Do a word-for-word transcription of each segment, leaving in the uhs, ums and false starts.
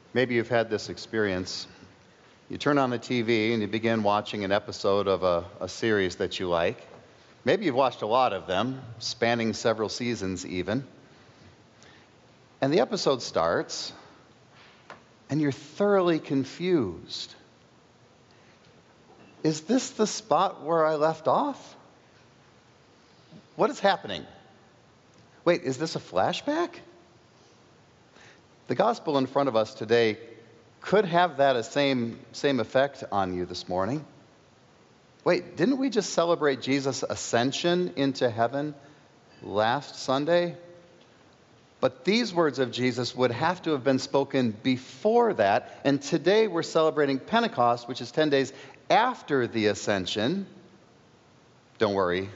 Maybe you've had this experience. You turn on the T V and you begin watching an episode of a, a series that you like. Maybe you've watched a lot of them, spanning several seasons even. And the episode starts, and you're thoroughly confused. Is this the spot where I left off? What is happening? Wait, is this a flashback? The gospel in front of us today could have that same, same effect on you this morning. Wait, didn't we just celebrate Jesus' ascension into heaven last Sunday? But these words of Jesus would have to have been spoken before that. And today we're celebrating Pentecost, which is ten days after the ascension. Don't worry.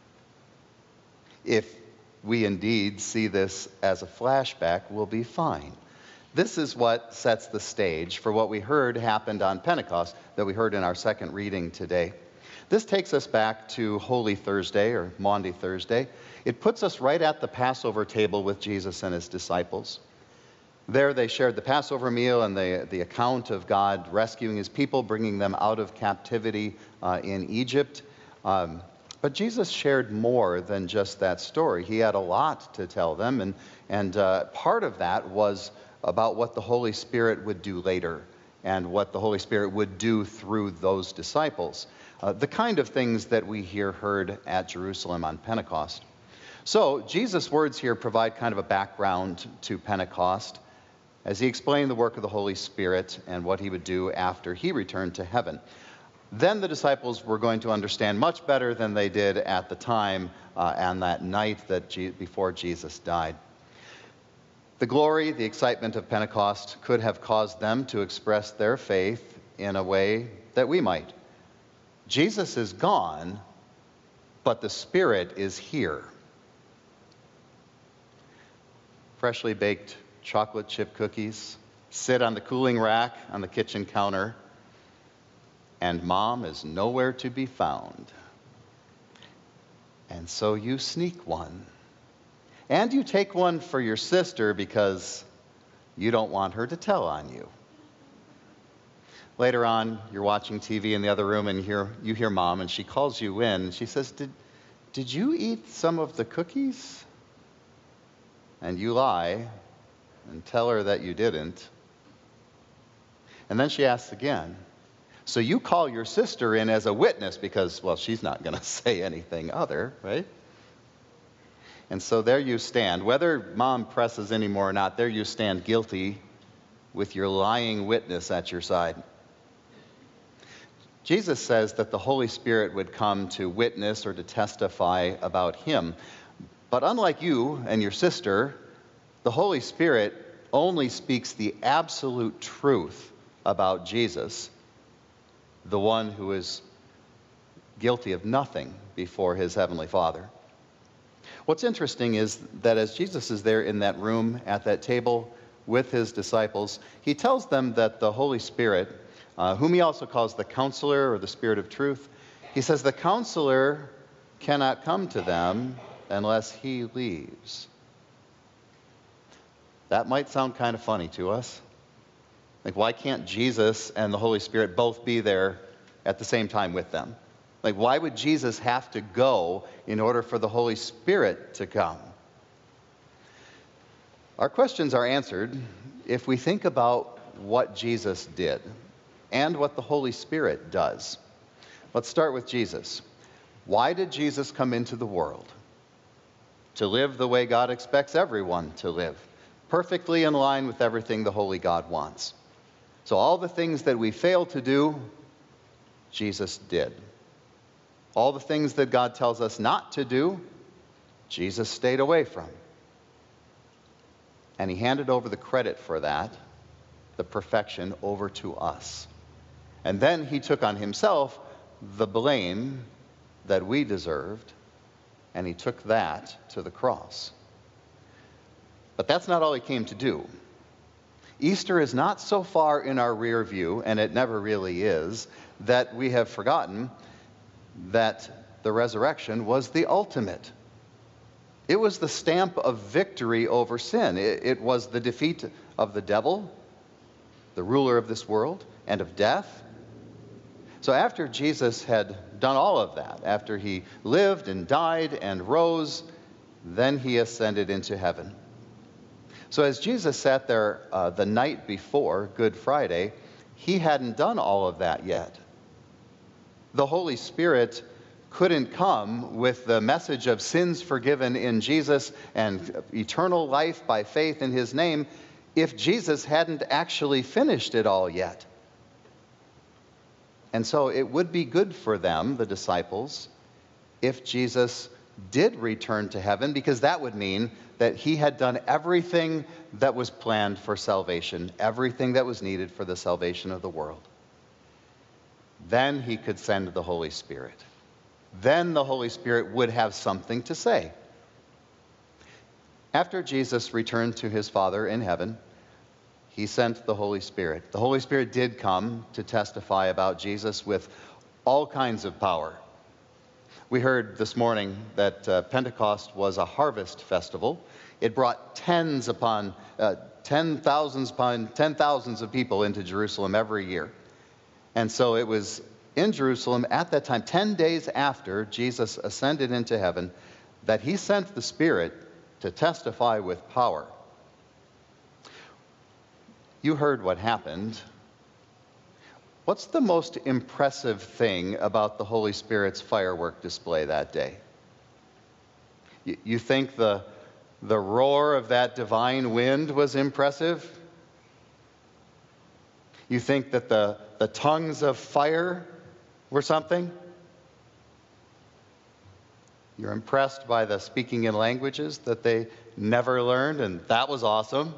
If we indeed see this as a flashback, we'll be fine. This is what sets the stage for what we heard happened on Pentecost that we heard in our second reading today. This takes us back to Holy Thursday or Maundy Thursday. It puts us right at the Passover table with Jesus and his disciples. There they shared the Passover meal and the, the account of God rescuing his people, bringing them out of captivity uh, in Egypt. Um, but Jesus shared more than just that story. He had a lot to tell them, and, and uh, part of that was about what the Holy Spirit would do later and what the Holy Spirit would do through those disciples. Uh, the kind of things that we hear heard at Jerusalem on Pentecost. So Jesus' words here provide kind of a background to Pentecost as he explained the work of the Holy Spirit and what he would do after he returned to heaven. Then the disciples were going to understand much better than they did at the time uh, and that night that Je- before Jesus died. The glory, the excitement of Pentecost could have caused them to express their faith in a way that we might. Jesus is gone, but the Spirit is here. Freshly baked chocolate chip cookies sit on the cooling rack on the kitchen counter, and Mom is nowhere to be found. And so you sneak one. And you take one for your sister because you don't want her to tell on you. Later on, you're watching T V in the other room and hear, you hear Mom, and she calls you in. And she says, did, did you eat some of the cookies? And you lie and tell her that you didn't. And then she asks again. So you call your sister in as a witness because, well, she's not going to say anything other, right? And so there you stand. Whether Mom presses anymore or not, there you stand guilty with your lying witness at your side. Jesus says that the Holy Spirit would come to witness or to testify about him. But unlike you and your sister, the Holy Spirit only speaks the absolute truth about Jesus, the one who is guilty of nothing before his heavenly Father. What's interesting is that as Jesus is there in that room at that table with his disciples, he tells them that the Holy Spirit, uh, whom he also calls the Counselor or the Spirit of Truth, he says the Counselor cannot come to them unless he leaves. That might sound kind of funny to us. Like, why can't Jesus and the Holy Spirit both be there at the same time with them? Like, why would Jesus have to go in order for the Holy Spirit to come? Our questions are answered if we think about what Jesus did and what the Holy Spirit does. Let's start with Jesus. Why did Jesus come into the world? To live the way God expects everyone to live, perfectly in line with everything the Holy God wants. So all the things that we fail to do, Jesus did. All the things that God tells us not to do, Jesus stayed away from. And he handed over the credit for that, the perfection, over to us. And then he took on himself the blame that we deserved, and he took that to the cross. But that's not all he came to do. Easter is not so far in our rear view, and it never really is, that we have forgotten that the resurrection was the ultimate. It was the stamp of victory over sin. It, it was the defeat of the devil, the ruler of this world and of death. So after Jesus had done all of that, after he lived and died and rose, then he ascended into heaven. So as Jesus sat there uh, the night before Good Friday, he hadn't done all of that yet. The Holy Spirit couldn't come with the message of sins forgiven in Jesus and eternal life by faith in his name if Jesus hadn't actually finished it all yet. And so it would be good for them, the disciples, if Jesus did return to heaven, because that would mean that he had done everything that was planned for salvation, everything that was needed for the salvation of the world. Then he could send the Holy Spirit. Then the Holy Spirit would have something to say. After Jesus returned to his Father in heaven, he sent the Holy Spirit. The Holy Spirit did come to testify about Jesus with all kinds of power. We heard this morning that uh, Pentecost was a harvest festival. It brought tens upon uh, ten thousands upon ten thousands of people into Jerusalem every year. And so it was in Jerusalem at that time, ten days after Jesus ascended into heaven, that he sent the Spirit to testify with power. You heard what happened. What's the most impressive thing about the Holy Spirit's firework display that day? You, you think the, the roar of that divine wind was impressive? You think that the, the tongues of fire were something? You're impressed by the speaking in languages that they never learned, and that was awesome.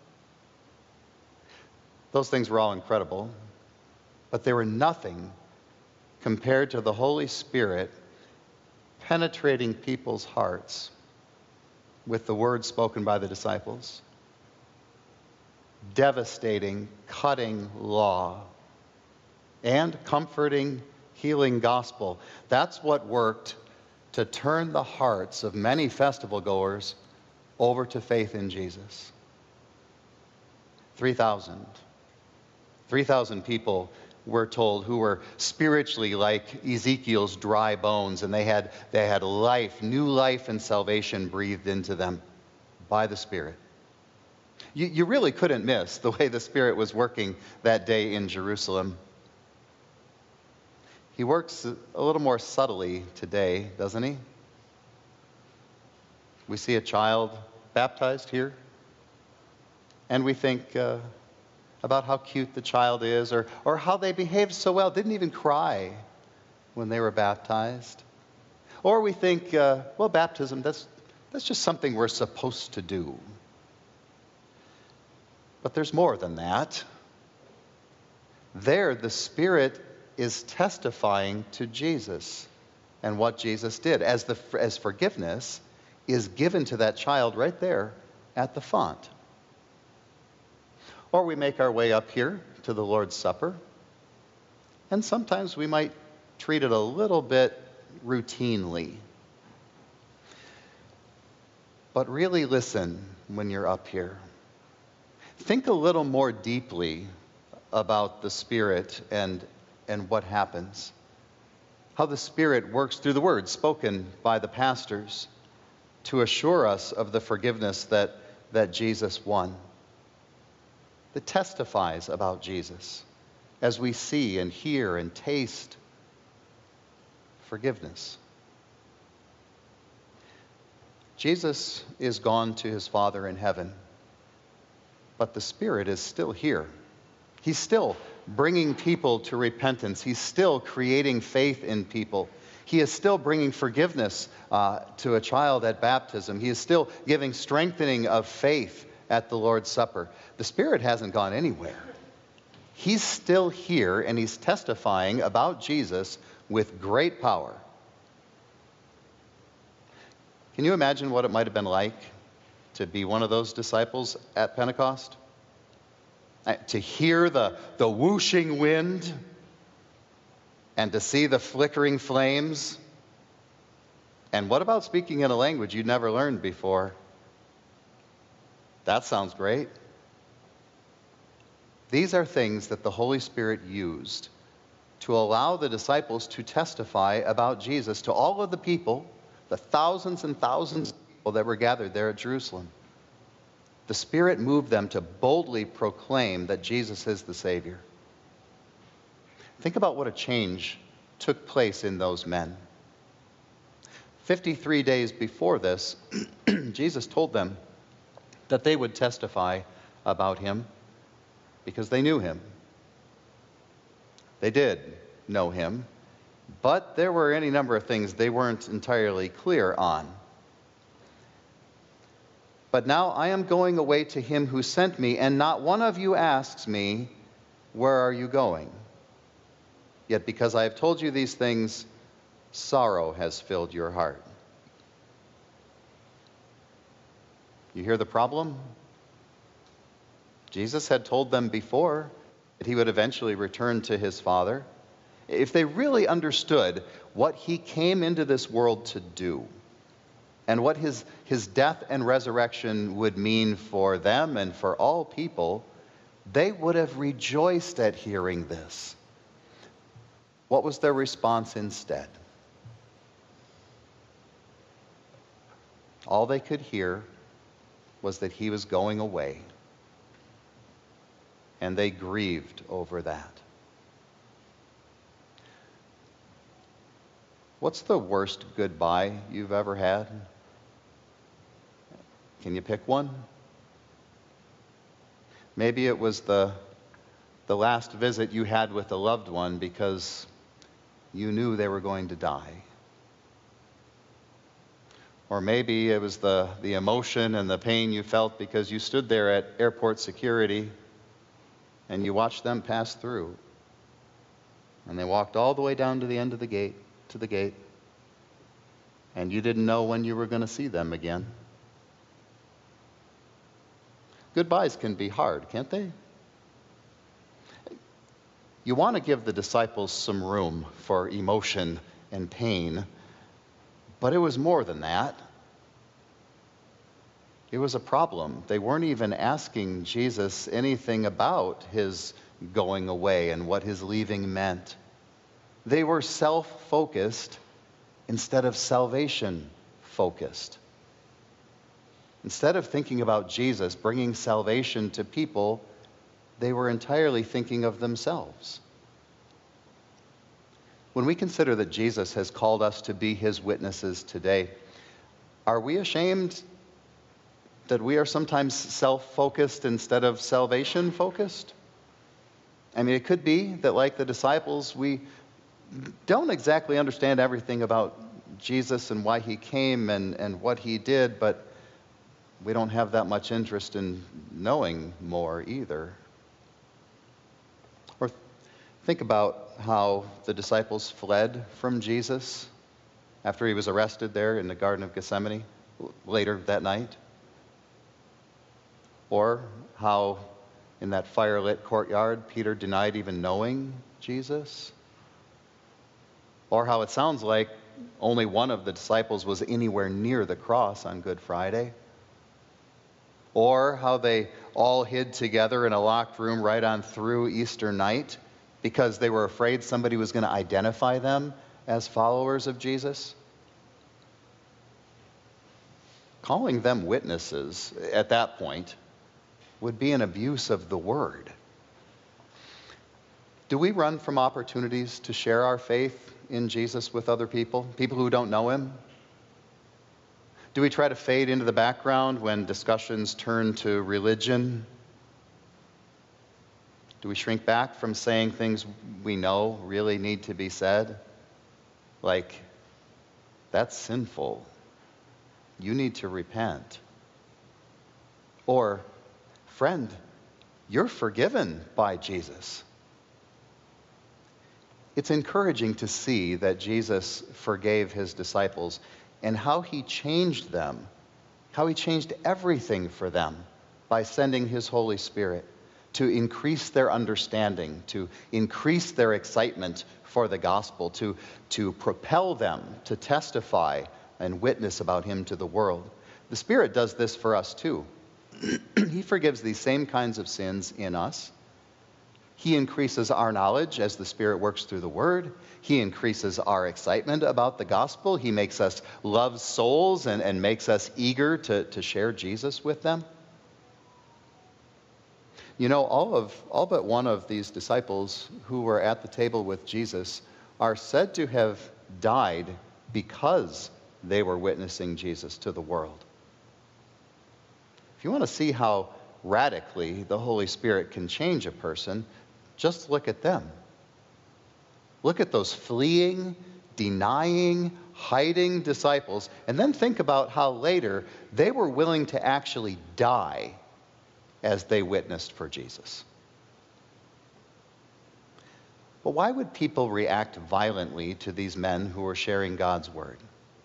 Those things were all incredible, but they were nothing compared to the Holy Spirit penetrating people's hearts with the words spoken by the disciples. Devastating, cutting law and comforting, healing gospel. That's what worked to turn the hearts of many festival goers over to faith in Jesus. three thousand. three thousand people, we're told, who were spiritually like Ezekiel's dry bones, and they had, they had life, new life and salvation breathed into them by the Spirit. You, you really couldn't miss the way the Spirit was working that day in Jerusalem. He works a little more subtly today, doesn't he? We see a child baptized here, and we think uh, about how cute the child is, or, or how they behaved so well, didn't even cry when they were baptized. Or we think, uh, well, baptism, that's, that's just something we're supposed to do. But there's more than that. There, the Spirit is testifying to Jesus and what Jesus did, as, the, as forgiveness is given to that child right there at the font. Or we make our way up here to the Lord's Supper, and sometimes we might treat it a little bit routinely. But really listen when you're up here. Think a little more deeply about the Spirit and, and what happens. How the Spirit works through the words spoken by the pastors to assure us of the forgiveness that, that Jesus won. That testifies about Jesus as we see and hear and taste forgiveness. Jesus is gone to his Father in heaven, but the Spirit is still here. He's still bringing people to repentance. He's still creating faith in people. He is still bringing forgiveness uh, to a child at baptism. He is still giving strengthening of faith at the Lord's Supper. The Spirit hasn't gone anywhere. He's still here, and he's testifying about Jesus with great power. Can you imagine what it might have been like to be one of those disciples at Pentecost? To hear the, the whooshing wind and to see the flickering flames? And what about speaking in a language you'd never learned before? That sounds great. These are things that the Holy Spirit used to allow the disciples to testify about Jesus to all of the people, the thousands and thousands of people that were gathered there at Jerusalem. The Spirit moved them to boldly proclaim that Jesus is the Savior. Think about what a change took place in those men. fifty-three days before this, Jesus told them that they would testify about him because they knew him. They did know him, but there were any number of things they weren't entirely clear on. But now I am going away to him who sent me, and not one of you asks me, where are you going? Yet because I have told you these things, sorrow has filled your heart. You hear the problem? Jesus had told them before that he would eventually return to his Father. If they really understood what he came into this world to do, and what his, his death and resurrection would mean for them and for all people, they would have rejoiced at hearing this. What was their response instead? All they could hear was that he was going away, and they grieved over that. What's the worst goodbye you've ever had? Can you pick one? Maybe it was the, the last visit you had with a loved one because you knew they were going to die. Or maybe it was the, the emotion and the pain you felt because you stood there at airport security and you watched them pass through. And they walked all the way down to the end of the gate, to the gate, and you didn't know when you were going to see them again. Goodbyes can be hard, can't they? You want to give the disciples some room for emotion and pain, but it was more than that. It was a problem. They weren't even asking Jesus anything about his going away and what his leaving meant. They were self-focused instead of salvation-focused. Instead of thinking about Jesus bringing salvation to people, they were entirely thinking of themselves. When we consider that Jesus has called us to be his witnesses today, are we ashamed that we are sometimes self-focused instead of salvation-focused? I mean, it could be that, like the disciples, we don't exactly understand everything about Jesus and why he came and, and what he did, but we don't have that much interest in knowing more either. Or think about how the disciples fled from Jesus after he was arrested there in the Garden of Gethsemane later that night. Or how in that fire-lit courtyard Peter denied even knowing Jesus. Or how it sounds like only one of the disciples was anywhere near the cross on Good Friday. Or how they all hid together in a locked room right on through Easter night because they were afraid somebody was going to identify them as followers of Jesus. Calling them witnesses at that point would be an abuse of the word. Do we run from opportunities to share our faith in Jesus with other people, people who don't know him? Do we try to fade into the background when discussions turn to religion? Do we shrink back from saying things we know really need to be said? Like, that's sinful. You need to repent. Or, friend, you're forgiven by Jesus. It's encouraging to see that Jesus forgave his disciples and how he changed them, how he changed everything for them by sending his Holy Spirit to increase their understanding, to increase their excitement for the gospel, to, to propel them to testify and witness about him to the world. The Spirit does this for us too. He forgives these same kinds of sins in us, He increases our knowledge as the Spirit works through the Word. He increases our excitement about the gospel. He makes us love souls and, and makes us eager to, to share Jesus with them. You know, all of all but one of these disciples who were at the table with Jesus are said to have died because they were witnessing Jesus to the world. If you want to see how radically the Holy Spirit can change a person, just look at them. Look at those fleeing, denying, hiding disciples, and then think about how later they were willing to actually die as they witnessed for Jesus. But why would people react violently to these men who were sharing God's word?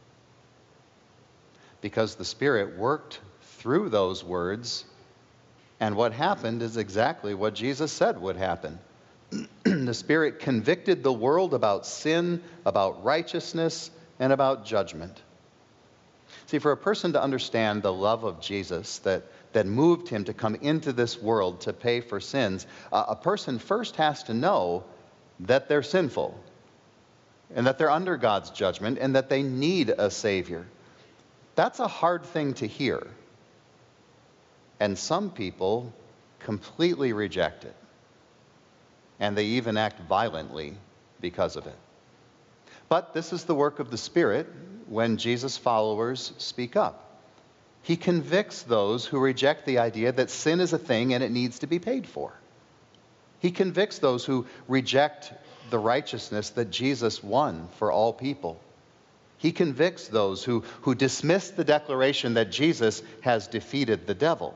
Because the Spirit worked through those words, and what happened is exactly what Jesus said would happen. The Spirit convicted the world about sin, about righteousness, and about judgment. See, for a person to understand the love of Jesus that, that moved him to come into this world to pay for sins, uh, a person first has to know that they're sinful, and that they're under God's judgment, and that they need a Savior. That's a hard thing to hear. And some people completely reject it. And they even act violently because of it. But this is the work of the Spirit when Jesus' followers speak up. He convicts those who reject the idea that sin is a thing and it needs to be paid for. He convicts those who reject the righteousness that Jesus won for all people. He convicts those who, who dismiss the declaration that Jesus has defeated the devil.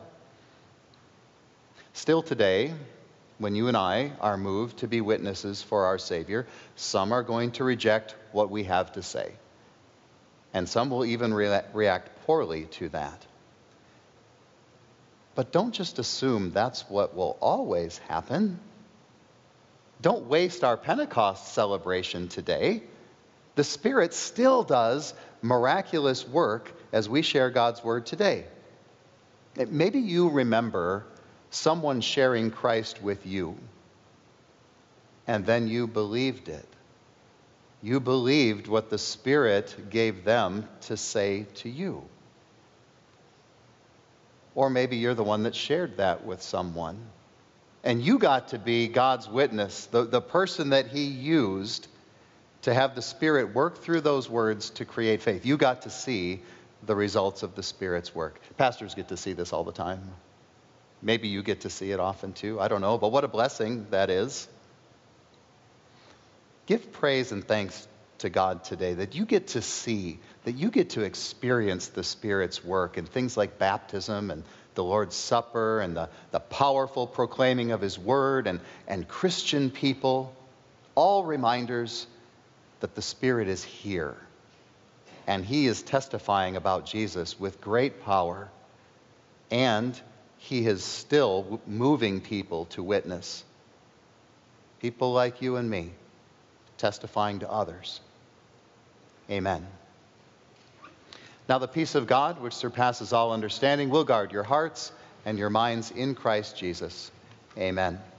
Still today, when you and I are moved to be witnesses for our Savior, some are going to reject what we have to say. And some will even re- react poorly to that. But don't just assume that's what will always happen. Don't waste our Pentecost celebration today. The Spirit still does miraculous work as we share God's Word today. Maybe you remember someone sharing Christ with you, and then you believed it. You believed what the Spirit gave them to say to you. Or maybe you're the one that shared that with someone, and you got to be God's witness, the, the person that He used to have the Spirit work through those words to create faith. You got to see the results of the Spirit's work. Pastors get to see this all the time. Maybe you get to see it often too. I don't know, but what a blessing that is. Give praise and thanks to God today that you get to see, that you get to experience the Spirit's work in things like baptism and the Lord's Supper and the, the powerful proclaiming of His Word and, and Christian people. All reminders that the Spirit is here and He is testifying about Jesus with great power, and He is still moving people to witness. People like you and me, testifying to others. Amen. Now the peace of God, which surpasses all understanding, will guard your hearts and your minds in Christ Jesus. Amen.